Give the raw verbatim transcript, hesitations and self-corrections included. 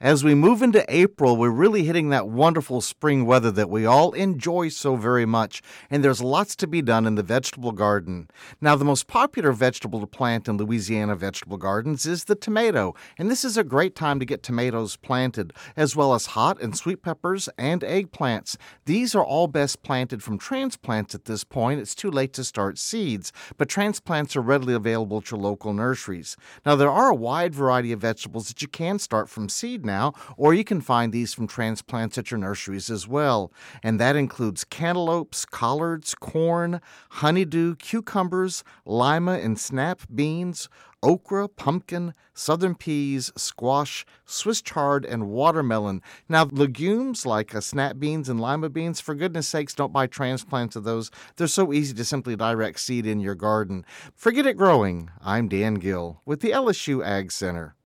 As we move into April, we're really hitting that wonderful spring weather that we all enjoy so very much, and there's lots to be done in the vegetable garden. Now, the most popular vegetable to plant in Louisiana vegetable gardens is the tomato, and this is a great time to get tomatoes planted, as well as hot and sweet peppers and eggplants. These are all best planted from transplants at this point. It's too late to start seeds, but transplants are readily available at your local nurseries. Now, there are a wide variety of vegetables that you can start from seed now, or you can find these from transplants at your nurseries as well. And that includes cantaloupes, collards, corn, honeydew, cucumbers, lima and snap beans, okra, pumpkin, southern peas, squash, Swiss chard, and watermelon. Now, legumes like uh, snap beans and lima beans, for goodness sakes, don't buy transplants of those. They're so easy to simply direct seed in your garden. Forget it growing. I'm Dan Gill with the L S U Ag Center.